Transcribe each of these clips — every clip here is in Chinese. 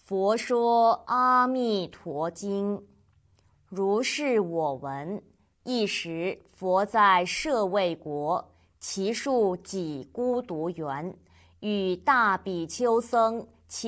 佛说阿弥陀经，如是我闻。一时，佛在舍卫国，其数几孤独园，与大比丘僧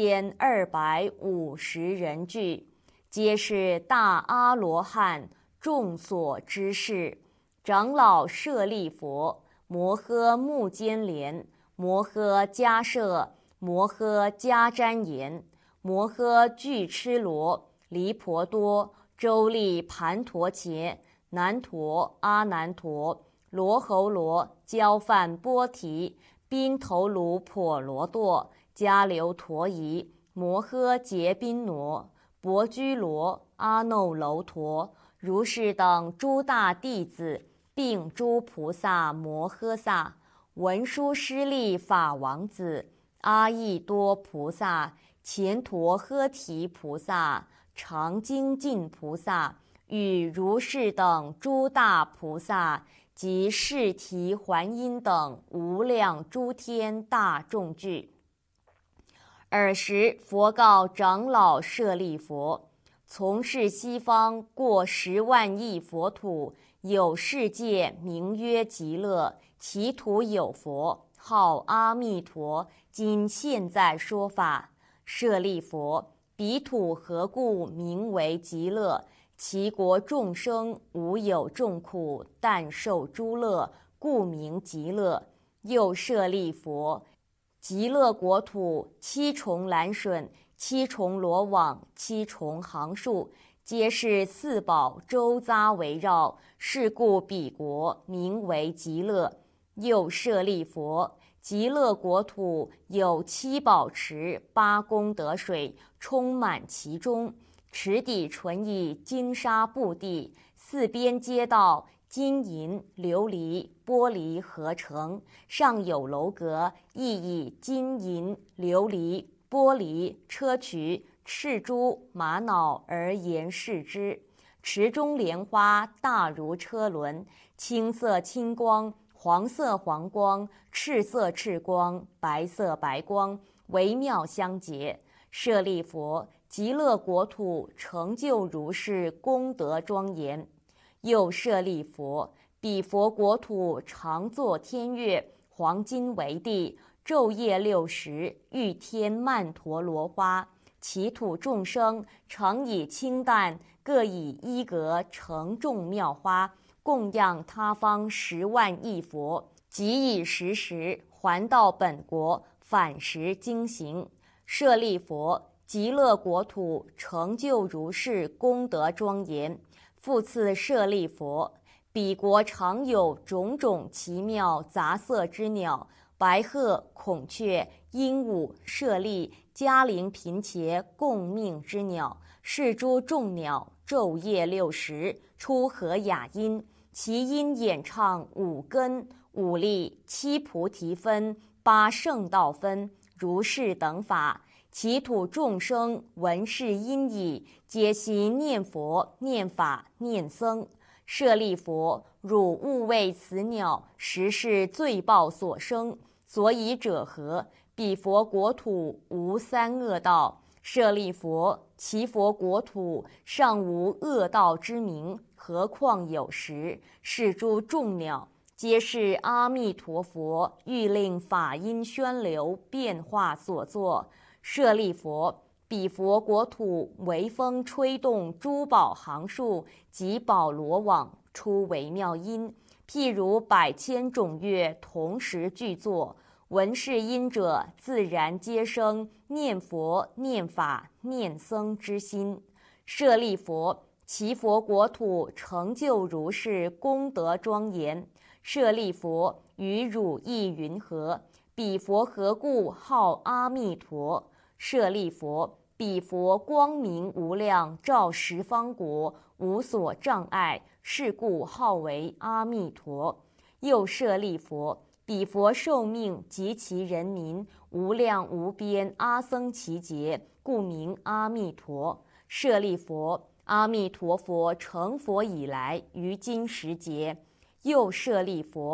1250人聚，皆是大阿罗汉，众所知事。长老舍利佛、摩诃目犍连、摩诃迦摄、摩诃迦旃延、摩诃俱絺罗、离婆多、周利盘陀伽、难陀、阿难陀、罗侯罗、焦梵波提、宾头卢婆罗多、迦留陀夷、摩诃结宾罗、薄居罗、阿耨楼陀，如是等诸大弟子，并诸菩萨摩诃萨、文殊师利法王子、阿逸多菩萨、乾陀诃提菩萨、常精进菩萨，与如是等诸大菩萨及释提桓因等无量诸天大众聚。尔时，佛告长老舍利佛：从是西方过10万亿佛土，有世界名曰极乐，其土有佛，号阿弥陀，今现在说法。舍利佛：彼土何故名为极乐？其国众生无有众苦，但受诸乐，故名极乐。又舍利佛：极乐国土7重栏楯，7重罗网，7重行树，皆是四宝周匝围绕，是故彼国名为极乐。又舍利佛：极乐国土有7宝池，8功德水充满其中，池底纯以金沙布地，四边街道金银琉璃玻璃合成，上有楼阁，亦以金银琉璃玻璃砗磲赤珠玛瑙而严饰之。池中莲花大如车轮，青色青光，黄色黄光，赤色赤光，白色白光，微妙相结。舍利佛：极乐国土成就如是功德庄严。又舍利佛：彼佛国土常作天乐，黄金为地，昼夜60，欲天曼陀罗花。其土众生常以清淡，各以衣革成众妙花，供养他方10万亿佛，即以时还到本国，反时经行。舍利佛：极乐国土成就如是功德庄严。复次舍利佛：彼国常有种种奇妙杂色之鸟，白鹤、孔雀、鹦鹉、舍利、迦陵频伽共命之鸟，是诸众鸟昼夜60，出和雅音，其音演唱5根、5力、7菩提分、8圣道分，如是等法。其土众生闻是音已，皆悉念佛、念法、念僧。舍利佛：汝勿为此鸟，实是罪报所生。所以者何？彼佛国土无3恶道。舍利佛：其佛国土尚无恶道之名，何况有时？是诸众鸟，皆是阿弥陀佛欲令法音宣流，变化所作。舍利佛：彼佛国土微风吹动诸宝行树及宝罗网，出微妙音，譬如100千种乐同时具作，闻是音者，自然皆生念佛、念法、念僧之心。舍利佛：其佛国土成就如是功德庄严。舍利佛：于汝意云何？彼佛何故号阿弥陀？舍利佛：彼佛光明无量，照十方国，无所障碍，是故号为阿弥陀。又舍利佛：彼佛寿命及其人民无量无边阿僧祇劫，故名阿弥陀。舍利佛：阿弥陀佛成佛以来，于今时节。又舍利佛：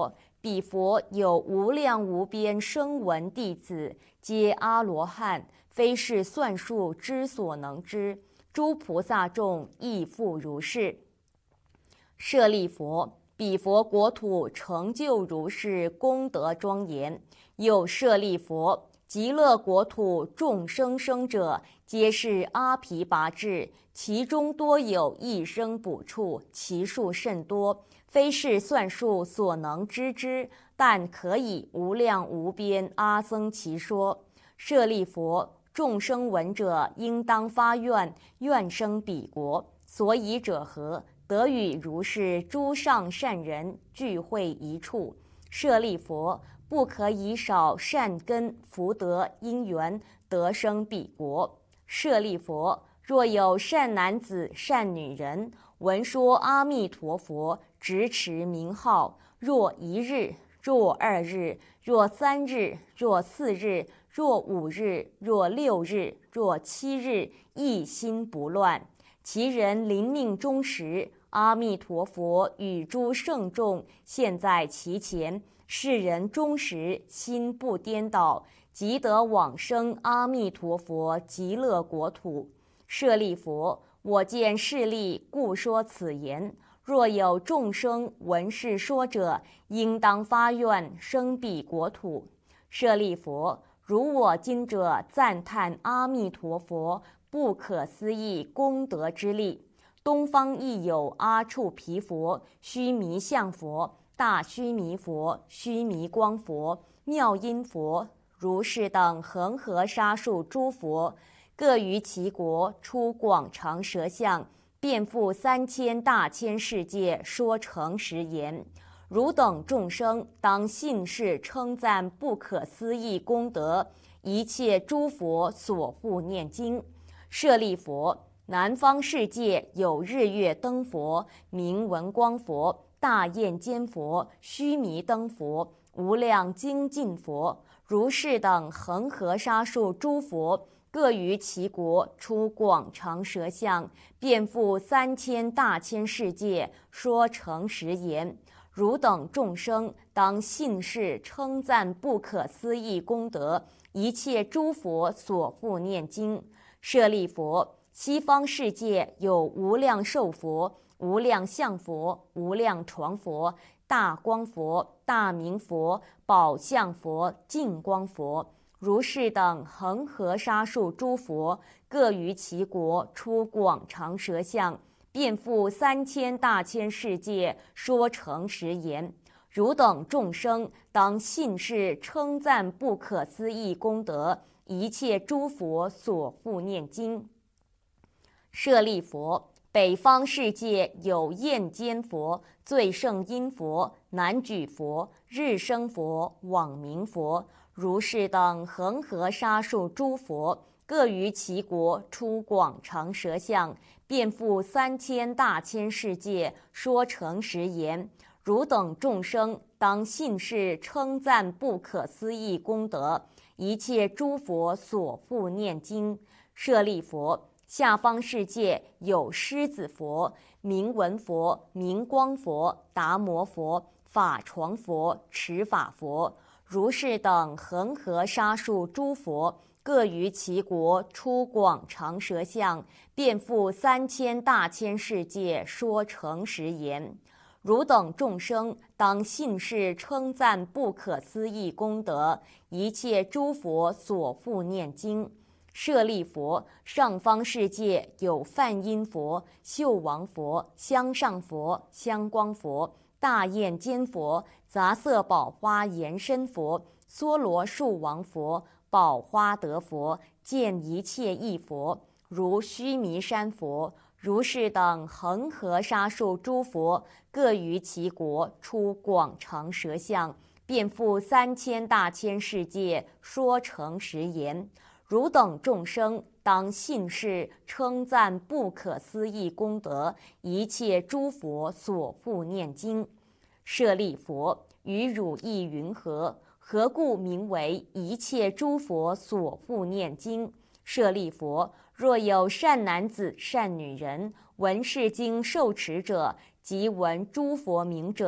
彼佛有无量无边声闻弟子，皆阿罗汉，非是算数之所能知。诸菩萨众亦复如是。舍利弗，彼佛国土成就如是功德庄严。又舍利弗，极乐国土众生生者，皆是阿毗跋致，其中多有一生补处，其数甚多，非是算数所能知之，但可以无量无边阿僧祇说。舍利弗，众生闻者，应当发愿，愿生彼国。所以者何？得与如是诸上善人聚会一处。舍利弗，不可以少善根福德因缘得生彼国。舍利弗，若有善男子善女人，闻说阿弥陀佛，执持名号，若一日，若2日，若3日，若4日，若5日，若6日，若7日，一心不乱。其人临命终时，阿弥陀佛与诸圣众现在其前，世人终时心不颠倒，即得往生阿弥陀佛极乐国土。舍利弗，我见势利，故说此言。若有众生闻是说者，应当发愿生彼国土。舍利弗，如我今者赞叹阿弥陀佛不可思议功德之力。东方亦有阿处毗佛、须弥相佛、大须弥佛、须弥光佛、妙音佛、如是等恒河沙数诸佛，各于其国出广长舌相，遍覆3000大千世界，说诚实言。汝等众生当信是称赞不可思议功德，一切诸佛所护念经。舍利弗，南方世界有日月灯佛、明文光佛、大焰坚佛、须弥灯佛、无量精进佛，如是等恒河沙数诸佛，各于其国出广长舌相，遍覆3000大千世界，说诚实言。汝等众生当信是称赞不可思议功德，一切诸佛所护念经。舍利弗，西方世界有无量寿佛、无量相佛、无量床佛、大光佛、大明佛、宝相佛、净光佛，如是等恒河沙数诸佛，各于其国出广长舌相，遍覆3000大千世界，说诚实言。汝等众生当信是称赞不可思议功德，一切诸佛所护念经。舍利弗，北方世界有焰坚佛、最胜音佛、南举佛、日生佛、网明佛，如是等恒河沙数诸佛，各于其国出广长舌相，遍覆3000大千世界，说诚实言。汝等众生当信是称赞不可思议功德，一切诸佛所护念经。舍利弗，下方世界有狮子佛、明文佛、明光佛、达摩佛、法床佛、持法佛，如是等恒河沙数诸佛，各于其国出广长舌相，遍覆3000大千世界，说诚实言。汝等众生当信是称赞不可思议功德，一切诸佛所护念经。舍利弗，上方世界有梵音佛、秀王佛、香上佛、香光佛、大焰坚佛、杂色宝花延伸佛、梭罗树王佛、宝花德佛、见一切义佛，如须弥山佛，如是等恒河沙数诸佛，各于其国出广长舌相，遍覆3000大千世界，说诚实言。汝等众生当信是称赞不可思议功德，一切诸佛所护念经。舍利弗，于汝意云何？何故名为一切诸佛所护念经？舍利弗，若有善男子善女人，闻是经受持者，即闻诸佛名者，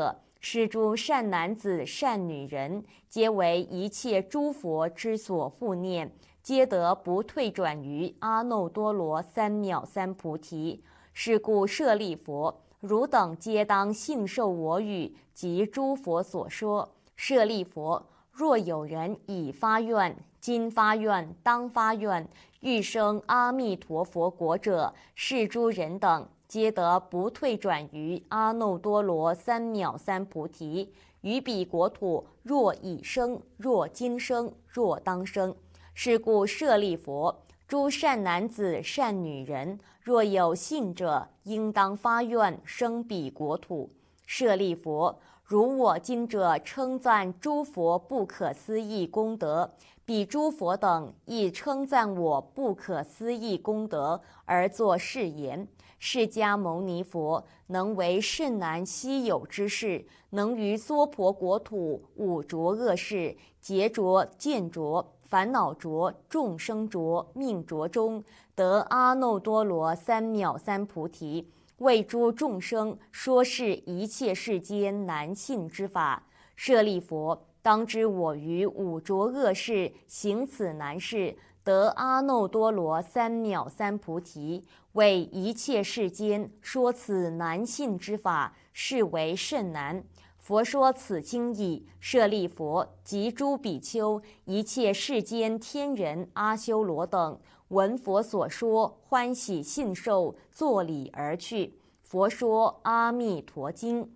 是诸善男子、善女人，皆为一切诸佛之所护念，皆得不退转于阿耨多罗三藐三菩提。是故舍利弗，汝等皆当信受我语及诸佛所说。舍利弗，若有人已发愿，今发愿，当发愿，欲生阿弥陀佛国者，是诸人等皆得不退转于阿耨多罗三藐三菩提。于彼国土，若已生，若今生，若当生。是故舍利弗，诸善男子、善女人，若有信者，应当发愿生彼国土。舍利弗，如我今者称赞诸佛不可思议功德，彼诸佛等亦称赞我不可思议功德，而作是言：释迦牟尼佛能为甚难稀有之事，能于娑婆国土五浊恶世、劫浊、见浊、烦恼浊、众生浊、命浊中，得阿耨多罗三藐三菩提，为诸众生说是一切世间难信之法。舍利弗，当知我于五浊恶世行此难事，得阿耨多罗三藐三菩提，为一切世间说此难信之法，是为甚难。佛说此经已，舍利弗及诸比丘，一切世间天人、阿修罗等，闻佛所说，欢喜信受，作礼而去。佛说阿弥陀经。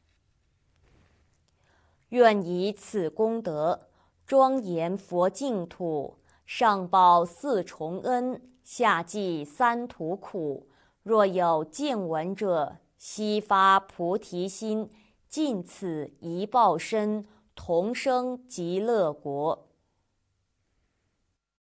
愿以此功德，庄严佛净土，上报四重恩，下济三途苦。若有见闻者，悉发菩提心，尽此一报身，同生极乐国。